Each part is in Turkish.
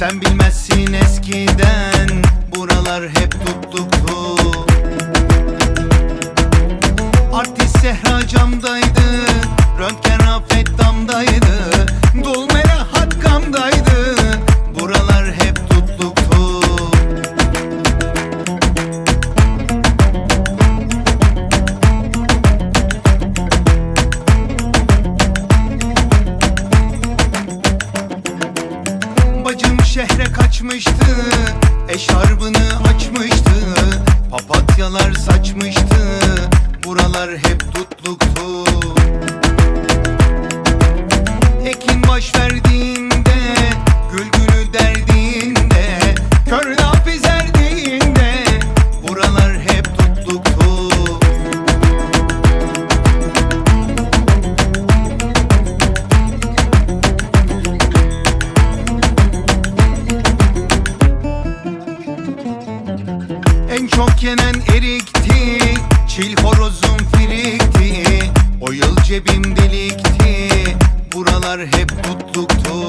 Sen bilmezsin eskiden buralar hep tutluktu. Artist Zehra camdaydı, Röntgen Rafet damdaydı, Dul Melahat kamdaydı, buralar hep tutluktu. Bacım şehre kaçmıştı, eşarbını açmıştı, papatyalar saçmıştı, buralar hep tutluktu. Ekin baş verdiğinde, gül gülü derdiğinde, kör nafiz erdiğinde, buralar hep tutluktu. En çok yenen erikti, çil horozum firikti, o yıl cebim delikti, buralar hep tutluktu.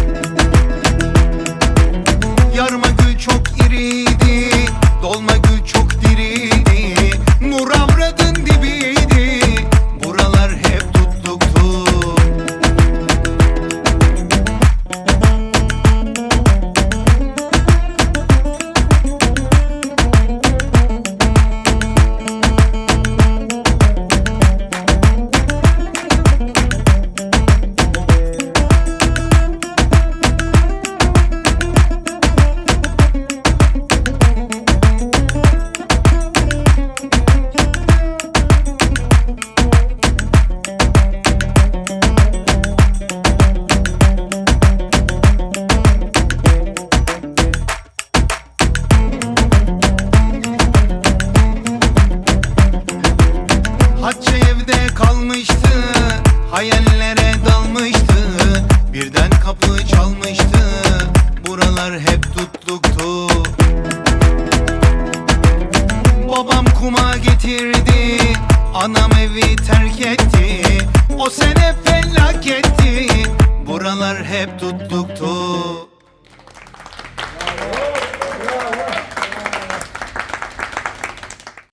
Yarma gül çok iriydi, dolma gül çok diriydi, nur avradın dibiydi, buralar hep tutluktu. Hatice evde kalmıştı, hayallere dalmıştı, birden kapı çalmıştı, buralar hep tutluktu. Babam kuma getirdi, anam evi terk etti, o sene felaketti, buralar hep tutluktu.